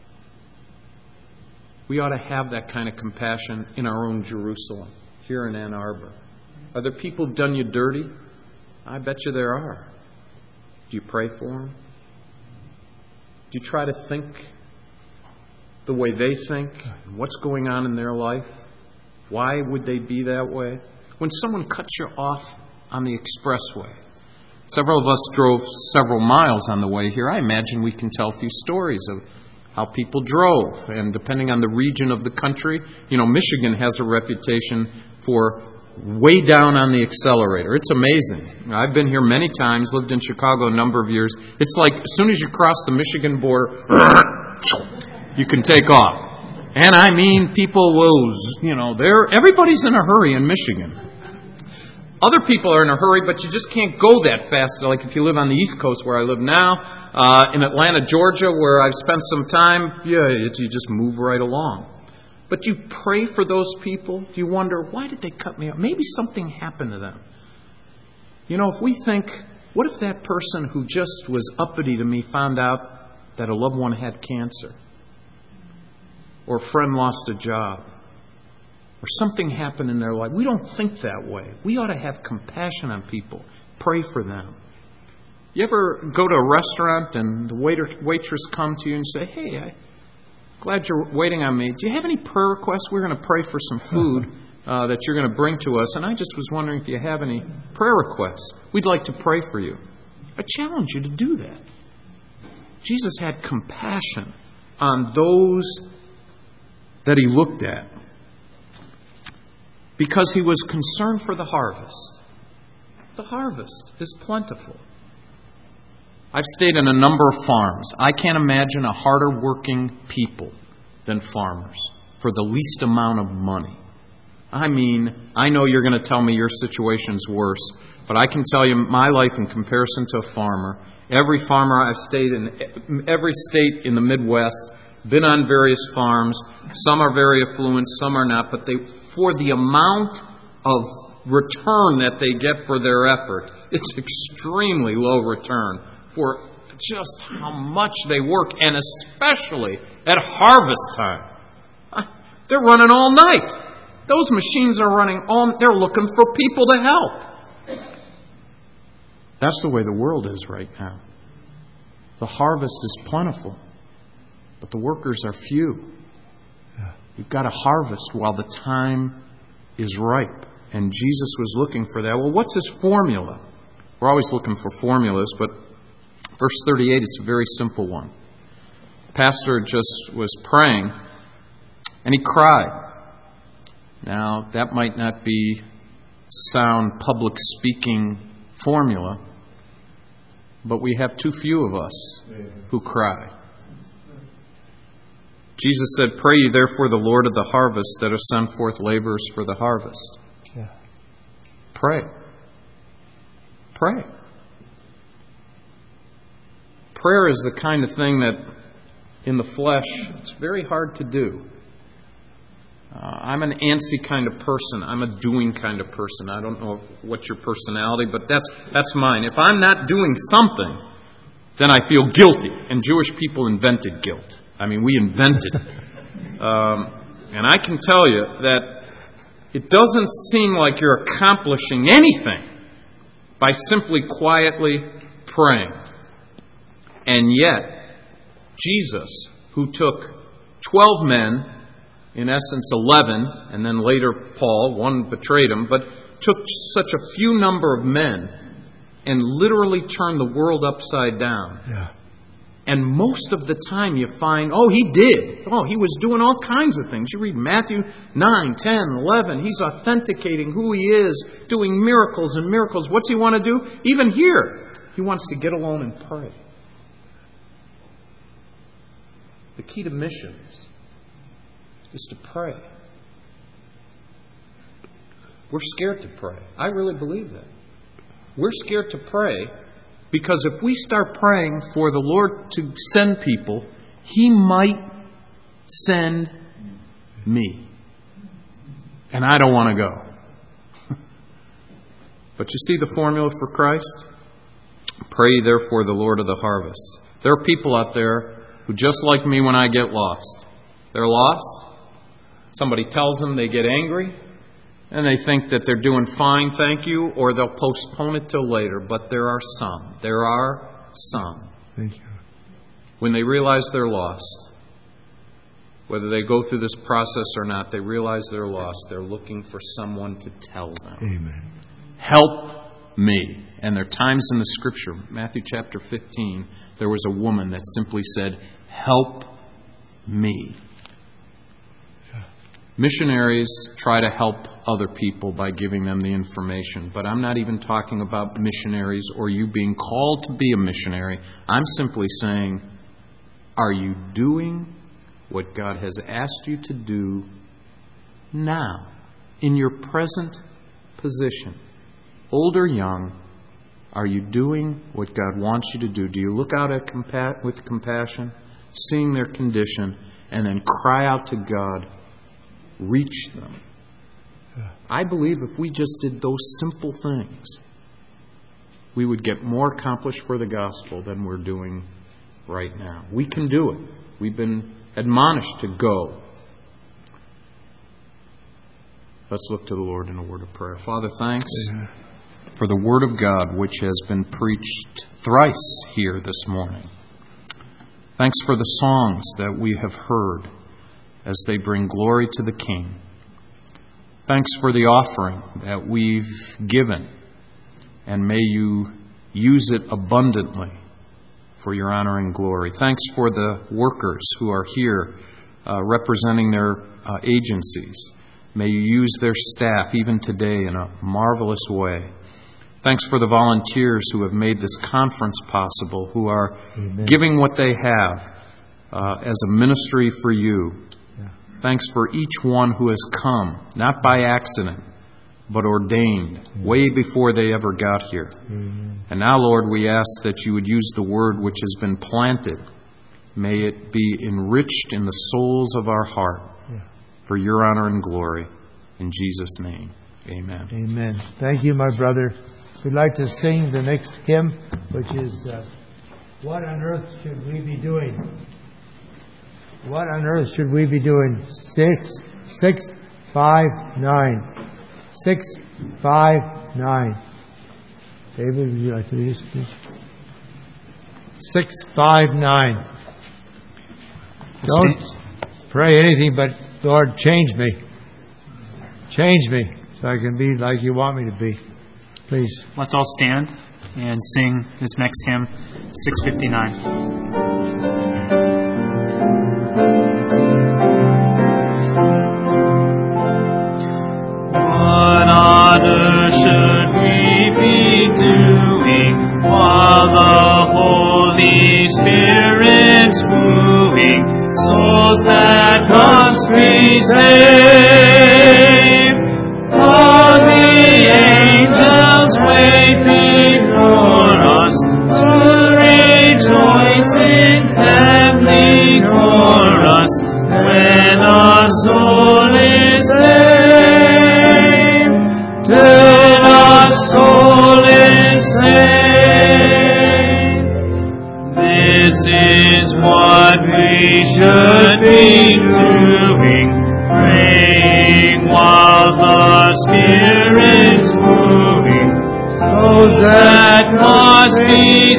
We ought to have that kind of compassion in our own Jerusalem, here in Ann Arbor. Are there people who've done you dirty? I bet you there are. Do you pray for them? Do you try to think the way they think? What's going on in their life? Why would they be that way? When someone cuts you off on the expressway, several of us drove several miles on the way here. I imagine we can tell a few stories of how people drove. And depending on the region of the country, you know, Michigan has a reputation for way down on the accelerator. It's amazing. I've been here many times, lived in Chicago a number of years. It's like as soon as you cross the Michigan border, you can take off. And I mean, people will, you know, they're, everybody's in a hurry in Michigan. Other people are in a hurry, but you just can't go that fast. Like if you live on the East Coast where I live now, uh, in Atlanta, Georgia, where I've spent some time, yeah, it's, you just move right along. But you pray for those people. You wonder, why did they cut me off? Maybe something happened to them. You know, if we think, what if that person who just was uppity to me found out that a loved one had cancer? Or a friend lost a job? Or something happened in their life? We don't think that way. We ought to have compassion on people. Pray for them. You ever go to a restaurant and the waiter, waitress come to you and say, hey, I... glad you're waiting on me. Do you have any prayer requests? We're going to pray for some food uh, that you're going to bring to us. And I just was wondering if you have any prayer requests. We'd like to pray for you. I challenge you to do that. Jesus had compassion on those that he looked at because he was concerned for the harvest. The harvest is plentiful. I've stayed in a number of farms. I can't imagine a harder working people than farmers for the least amount of money. I mean, I know you're going to tell me your situation's worse, but I can tell you my life in comparison to a farmer. Every farmer I've stayed in, every state in the Midwest, been on various farms. Some are very affluent, some are not, but they, for the amount of return that they get for their effort, it's extremely low return for just how much they work, and especially at harvest time. They're running all night. Those machines are running all, they're looking for people to help. That's the way the world is right now. The harvest is plentiful, but the workers are few. You've got to harvest while the time is ripe, and Jesus was looking for that. Well, what's his formula? We're always looking for formulas, but verse thirty-eight, it's a very simple one. The pastor just was praying, and he cried. Now, that might not be sound public speaking formula, but we have too few of us who cry. Jesus said, pray ye therefore the Lord of the harvest that have sent forth laborers for the harvest. Yeah. Pray. Pray. Prayer is the kind of thing that in the flesh, it's very hard to do. Uh, I'm an antsy kind of person. I'm a doing kind of person. I don't know what's your personality, but that's that's mine. If I'm not doing something, then I feel guilty. And Jewish people invented guilt. I mean, we invented it. Um, and I can tell you that it doesn't seem like you're accomplishing anything by simply quietly praying. And yet, Jesus, who took twelve men, in essence eleven, and then later Paul, one betrayed him, but took such a few number of men and literally turned the world upside down. Yeah. And most of the time you find, oh, he did. Oh, he was doing all kinds of things. You read Matthew nine, ten, eleven. He's authenticating who he is, doing miracles and miracles. What's he want to do? Even here, he wants to get alone and pray. The key to missions is to pray. We're scared to pray. I really believe that. We're scared to pray because if we start praying for the Lord to send people, He might send me. And I don't want to go. But you see the formula for Christ? Pray therefore the Lord of the harvest. There are people out there who, just like me when I get lost, they're lost. Somebody tells them, they get angry, and they think that they're doing fine, thank you, or they'll postpone it till later. But there are some. There are some. Thank you. When they realize they're lost, whether they go through this process or not, they realize they're lost. They're looking for someone to tell them. Amen. Help me. And there are times in the Scripture, Matthew chapter fifteen, there was a woman that simply said, help me. Missionaries try to help other people by giving them the information. But I'm not even talking about missionaries or you being called to be a missionary. I'm simply saying, are you doing what God has asked you to do now, in your present position? Old or young, are you doing what God wants you to do? Do you look out at compa- with compassion, seeing their condition, and then cry out to God, reach them? I believe if we just did those simple things, we would get more accomplished for the gospel than we're doing right now. We can do it. We've been admonished to go. Let's look to the Lord in a word of prayer. Father, thanks for the Word of God which has been preached thrice here this morning. Thanks for the songs that we have heard as they bring glory to the King. Thanks for the offering that we've given, and may you use it abundantly for your honor and glory. Thanks for the workers who are here uh, representing their uh, agencies. May you use their staff even today in a marvelous way. Thanks for the volunteers who have made this conference possible, who are Amen. Giving what they have uh, as a ministry for you. Yeah. Thanks for each one who has come, not by accident, but ordained Amen. Way before they ever got here. Amen. And now, Lord, we ask that you would use the word which has been planted. May it be enriched in the souls of our heart yeah. for your honor and glory. In Jesus' name, amen. Amen. Thank you, my brother. We'd like to sing the next hymn, which is, uh, What on Earth Should We Be Doing? What on earth should we be doing? Six, six, five, nine. Six, five, nine. David, would you like to read this, please? Six, five, nine. Don't pray anything but, Lord, change me. Change me so I can be like you want me to be. Please. Let's all stand and sing this next hymn, six fifty-nine. What on earth should we be doing while the Holy Spirit's wooing souls that must be saved? All the angels wait before us to rejoice in heavenly chorus when our soul is saved. Till our soul is saved. This is what we should be doing, praying while the Spirit's moving, souls that must be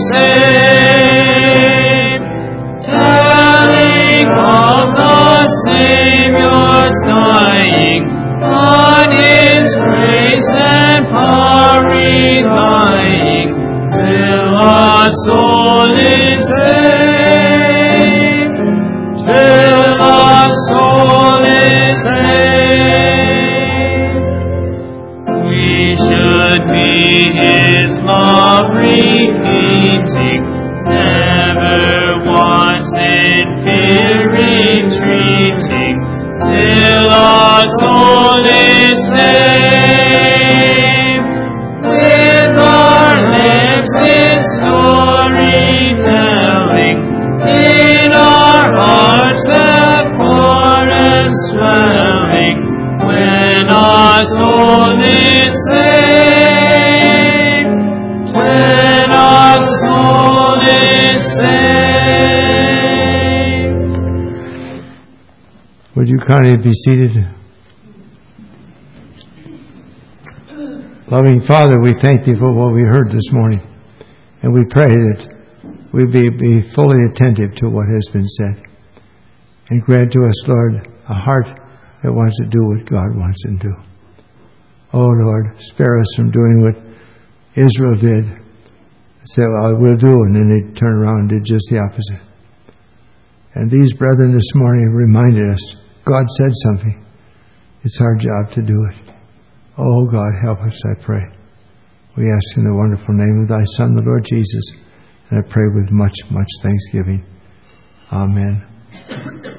saved, telling of the Savior's dying, on His grace and power relying, till our soul is saved, till our soul is saved. We should be His love repeating, never once in fear retreating, till our soul is saved. With our lips in story telling, in our hearts a chorus swelling, when our soul is saved, when our soul is saved. Would you kindly be seated? Loving Father, we thank Thee for what we heard this morning, and we pray that we be, be fully attentive to what has been said. And grant to us, Lord, a heart that wants to do what God wants to do. Oh, Lord, spare us from doing what Israel did. Say, well, I will do, and then they turned around and did just the opposite. And these brethren this morning reminded us, God said something. It's our job to do it. Oh God, help us, I pray. We ask in the wonderful name of thy Son, the Lord Jesus, and I pray with much, much thanksgiving. Amen.